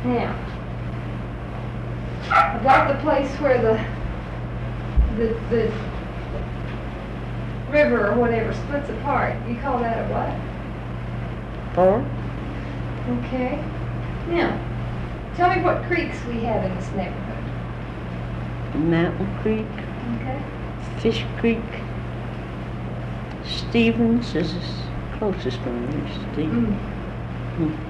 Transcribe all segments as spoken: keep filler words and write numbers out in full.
Now, about the place where the the the river or whatever splits apart, you call that a what? Fork? Okay. Now, tell me what creeks we have in this neighborhood. Mountain Creek, Okay. Fish Creek, Stevens is the closest one, is Stevens. Mm. Hmm.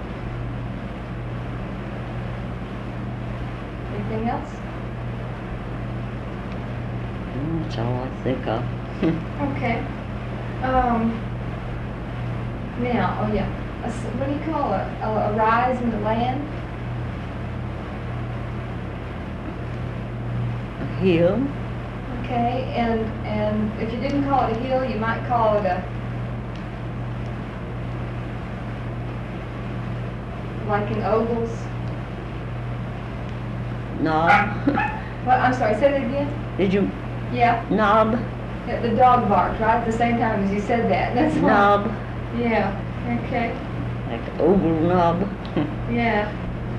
Anything else? Mm, That's all I think of. Okay. Um. Now, oh yeah. A s what do you call a, a, a rise in the land? A hill, Okay. And and if you didn't call it a hill, you might call it a like an ovals. knob. What? I'm sorry. Say that again. Did you, Yeah. knob, The the dog barked right at the same time as you said that. That's why. knob, Yeah. Okay. like oval knob. Yeah.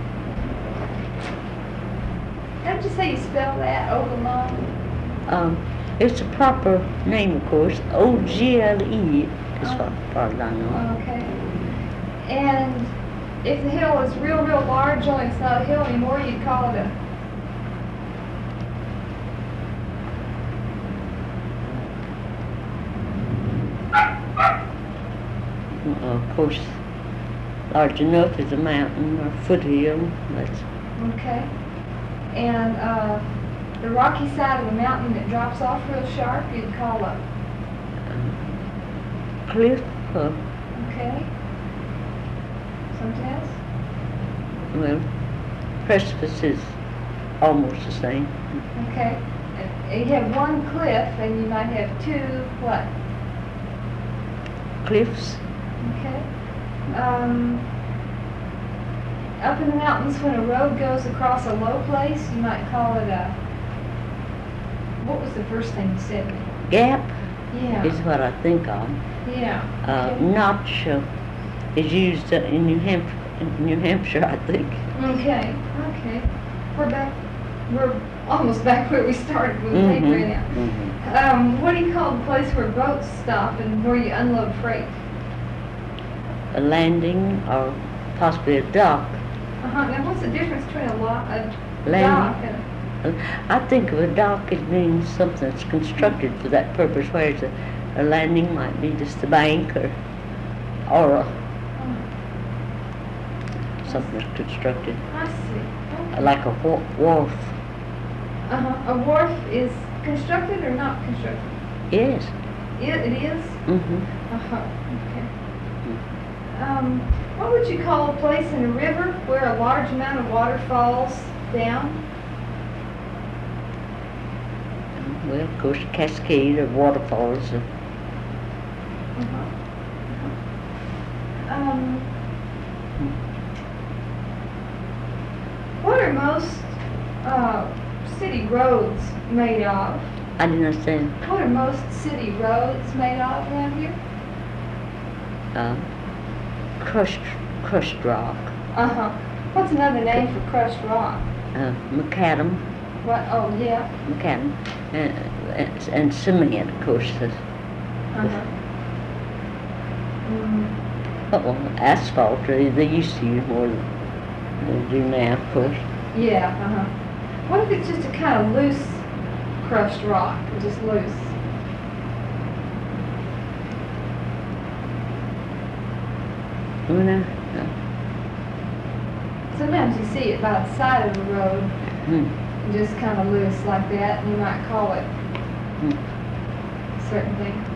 How did you say you spell that? Oglala? Um, it's a proper name, of course, O G L E, as Oh. far far as I know. Okay. And if the hill is real, real large, only it's not a hill anymore, you'd call it a. Uh, of course, large enough is a mountain or foothill. That's Okay. And uh, the rocky side of the mountain that drops off real sharp, you'd call a. uh, cliff. Uh, Okay. Something else? well, precipice is almost the same. Okay. And you have one cliff, and you might have two what? Cliffs. Okay. Um, up in the mountains, when a road goes across a low place, you might call it a. What was the first thing you said? Gap Yeah. is what I think of. Yeah. Uh, Okay. notch uh, is used uh, in New Hampshire. In New Hampshire, I think. Okay. Okay. We're back. We're almost back where we started when the tape Mhm, ran out. mhm. Um, what do you call the place where boats stop and where you unload freight? A landing or possibly a dock. Uh-huh. Now, what's the difference between a, lo- a Landing. dock and I think of a dock as being something that's constructed for that purpose, whereas a, a landing might be just a bank or or a, a... something that's constructed, I see. Okay. like a wha- wharf. Uh-huh. A wharf is constructed or not constructed? Yes. It, it is? Mm-hmm. Uh-huh. Okay. Um, what would you call a place in a river where a large amount of water falls down? Well, of course, a cascade or waterfalls. Uh, Uh-huh. Uh-huh. Um, what are most uh, city roads made of? I didn't understand. What are most city roads made of around here? Uh, crushed, crushed rock. Uh-huh. What's another name for crushed rock? Uh, macadam, What? Oh, yeah. macadam, and, and, and cement, of course. Uh, Uh-huh. Mm. well, asphalt. They, they used to use more than they do now, of course. Yeah, uh-huh. What if it's just a kind of loose crushed rock, just loose? Well, now, uh, Sometimes you see it by the side of the road, hmm, just kind of loose like that, and you might call it hmm. a certain thing.